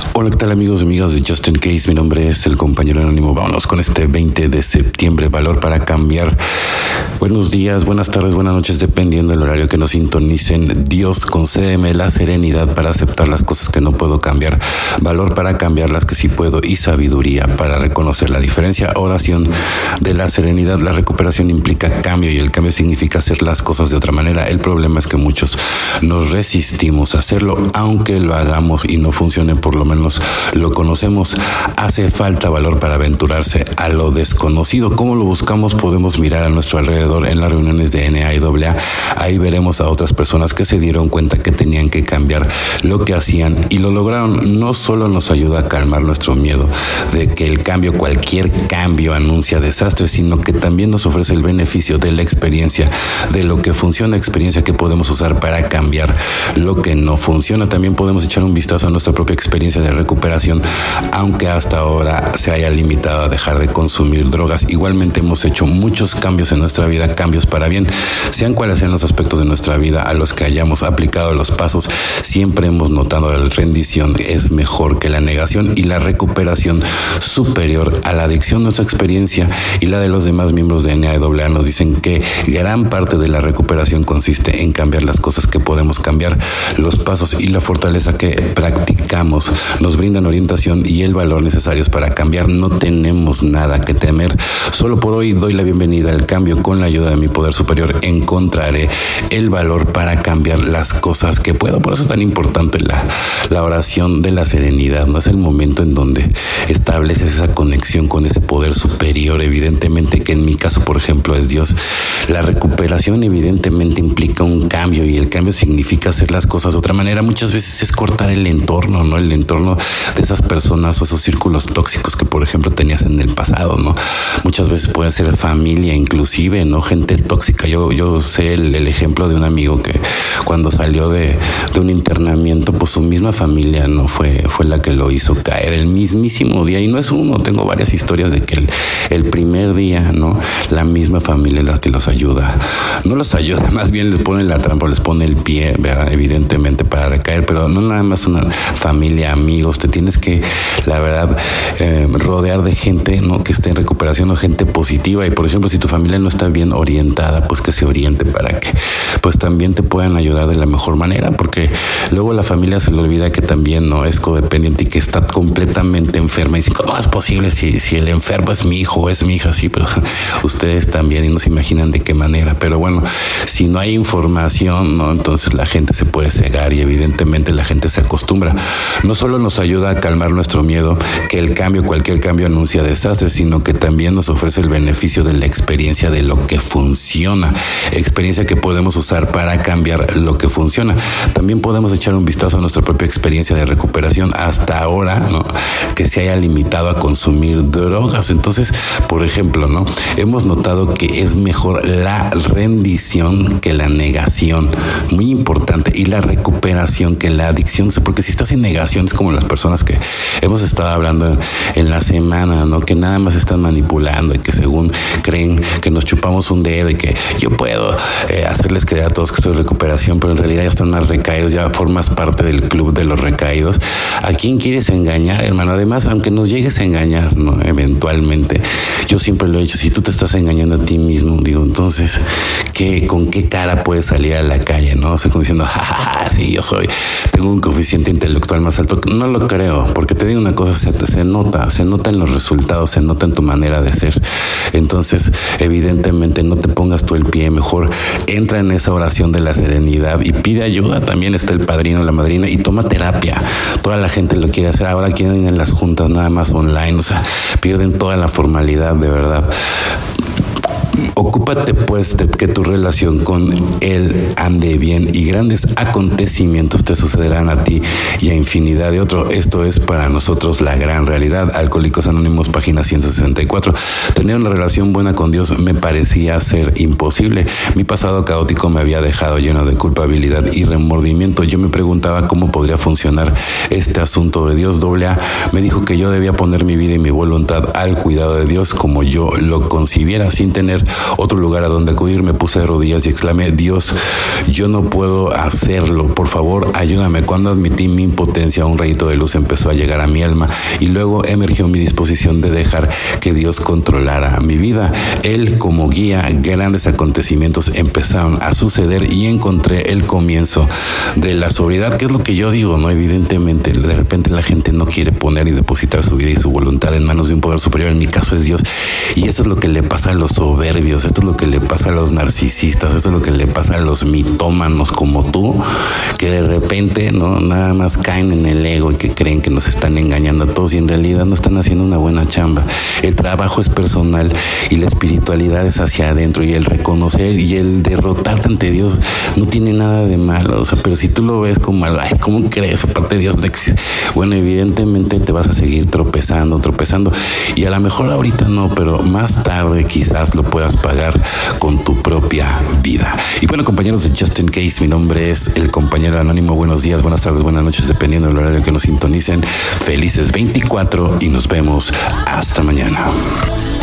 Hola, ¿qué tal amigos y amigas de Just In Case? Mi nombre es el compañero anónimo. Vámonos con este 20 de septiembre, valor para cambiar. Buenos días, buenas tardes, buenas noches, dependiendo del horario que nos sintonicen. Dios, concédeme la serenidad para aceptar las cosas que no puedo cambiar, valor para cambiar las que sí puedo y sabiduría para reconocer la diferencia. Oración de la serenidad. La recuperación implica cambio y el cambio significa hacer las cosas de otra manera. El problema es que muchos nos resistimos a hacerlo, aunque lo hagamos y no funcione, por lo menos lo conocemos. Hace falta valor para aventurarse a lo desconocido. ¿Cómo lo buscamos? Podemos mirar a nuestro alrededor en las reuniones de NA y AA. Ahí veremos a otras personas que se dieron cuenta que tenían que cambiar lo que hacían y lo lograron. No solo nos ayuda a calmar nuestro miedo de que el cambio, cualquier cambio, anuncia desastre, sino que también nos ofrece el beneficio de la experiencia, de lo que funciona, experiencia que podemos usar para cambiar lo que no funciona. También podemos echar un vistazo a nuestra propia experiencia de recuperación, aunque hasta ahora se haya limitado a dejar de consumir drogas. Igualmente hemos hecho muchos cambios en nuestra vida, cambios para bien, sean cuales sean los aspectos de nuestra vida a los que hayamos aplicado los pasos. Siempre hemos notado la rendición es mejor que la negación y la recuperación superior a la adicción. Nuestra experiencia y la de los demás miembros de NAAA nos dicen que gran parte de la recuperación consiste en cambiar las cosas que podemos cambiar. Los pasos y la fortaleza que practicamos nos brindan orientación y el valor necesarios para cambiar. No tenemos nada que temer. Solo por hoy doy la bienvenida al cambio. Con la ayuda de mi poder superior encontraré el valor para cambiar las cosas que puedo. Por eso es tan importante la oración de la serenidad. No es el momento en donde estableces esa conexión con ese poder superior, evidentemente, que en mi caso, por ejemplo, es Dios. La recuperación evidentemente implica un cambio y el cambio significa hacer las cosas de otra manera. Muchas veces es cortar el entorno, ¿no? El entorno de esas personas o esos círculos tóxicos que, por ejemplo, tenías en el pasado, ¿no? Muchas veces puede ser familia, inclusive, ¿no? Gente tóxica. Yo sé el ejemplo de un amigo que cuando salió de un internamiento, pues su misma familia no fue la que lo hizo caer el mismísimo día. Y no es uno, tengo varias historias de que el primer día, ¿no? La misma familia es la que los ayuda. No los ayuda, más bien les pone la trampa, les pone el pie, ¿verdad? Evidentemente, para recaer, pero no nada más una familia, amigos. Te tienes que, la verdad, rodear de gente, ¿no? Que esté en recuperación o gente positiva. Y por ejemplo, si tu familia no está bien orientada, pues que se oriente para que pues también te puedan ayudar de la mejor manera, porque luego la familia se le olvida que también no es codependiente y que está completamente enferma. Y dice, ¿cómo es posible si el enfermo es mi hijo o es mi hija? Sí, pero ustedes también, y no se imaginan de qué manera. Pero bueno, si no hay información, ¿no? Entonces la gente se puede cegar y evidentemente la gente se acostumbra. No solo nos ayuda a calmar nuestro miedo, que el cambio, cualquier cambio anuncia desastre, sino que también nos ofrece el beneficio de la experiencia de lo que funciona, experiencia que podemos usar para cambiar lo que funciona. También podemos echar un vistazo a nuestra propia experiencia de recuperación hasta ahora, ¿no? Que se haya limitado a consumir drogas. Entonces, por ejemplo, ¿no? Hemos notado que es mejor la rendición que la negación, muy importante, y la recuperación que la adicción, porque si estás en negación es como las personas que hemos estado hablando en la semana, ¿no? Que nada más están manipulando y que según creen que nos chupamos un dedo y que yo puedo hacerles creer a todos que estoy en recuperación, pero en realidad ya están más recaídos, ya formas parte del club de los recaídos. ¿A quién quieres engañar, hermano? Además, aunque nos llegues a engañar, ¿no? Eventualmente, yo siempre lo he dicho, si tú te estás engañando a ti mismo, digo, entonces, ¿con qué cara puedes salir a la calle, no? O sea, como diciendo, jajaja, sí, tengo un coeficiente intelectual más alto. No lo creo, porque te digo una cosa, se nota en los resultados, se nota en tu manera de ser. Entonces, evidentemente, no te pongas tú el pie, mejor entra en esa oración de la serenidad y pide ayuda. También está el padrino, la madrina, y toma terapia. Toda la gente lo quiere hacer. Ahora quieren ir en las juntas nada más online, o sea, pierden toda la formalidad, de verdad. Ocúpate pues de que tu relación con Él ande bien y grandes acontecimientos te sucederán a ti y a infinidad de otros. Esto es para nosotros la gran realidad. Alcohólicos Anónimos, página 164. Tener una relación buena con Dios me parecía ser imposible. Mi pasado caótico me había dejado lleno de culpabilidad y remordimiento. Yo me preguntaba cómo podría funcionar este asunto de Dios. AA me dijo que yo debía poner mi vida y mi voluntad al cuidado de Dios como yo lo concibiera, sin tener otro lugar a donde acudir, me puse de rodillas y exclamé: Dios, yo no puedo hacerlo, por favor, ayúdame. Cuando admití mi impotencia, un rayito de luz empezó a llegar a mi alma y luego emergió mi disposición de dejar que Dios controlara mi vida. Él, como guía, grandes acontecimientos empezaron a suceder y encontré el comienzo de la sobriedad, que es lo que yo digo, ¿no? Evidentemente, de repente la gente no quiere poner y depositar su vida y su voluntad en manos de un poder superior. En mi caso es Dios, y eso es lo que le pasa a los soberbios, esto es lo que le pasa a los narcisistas, esto es lo que le pasa a los mitómanos como tú, que de repente, ¿no?, nada más caen en el ego y que creen que nos están engañando a todos y en realidad no están haciendo una buena chamba. El trabajo es personal y la espiritualidad es hacia adentro, y el reconocer y el derrotarte ante Dios no tiene nada de malo, o sea, pero si tú lo ves como algo, ay, ¿cómo crees? Aparte de Dios no existe. Bueno, evidentemente te vas a seguir tropezando y a lo mejor ahorita no, pero más tarde quizás lo puedas pagar con tu propia vida. Y bueno, compañeros de Just In Case, mi nombre es el compañero anónimo. Buenos días, buenas tardes, buenas noches, dependiendo del horario que nos sintonicen. Felices 24 y nos vemos hasta mañana.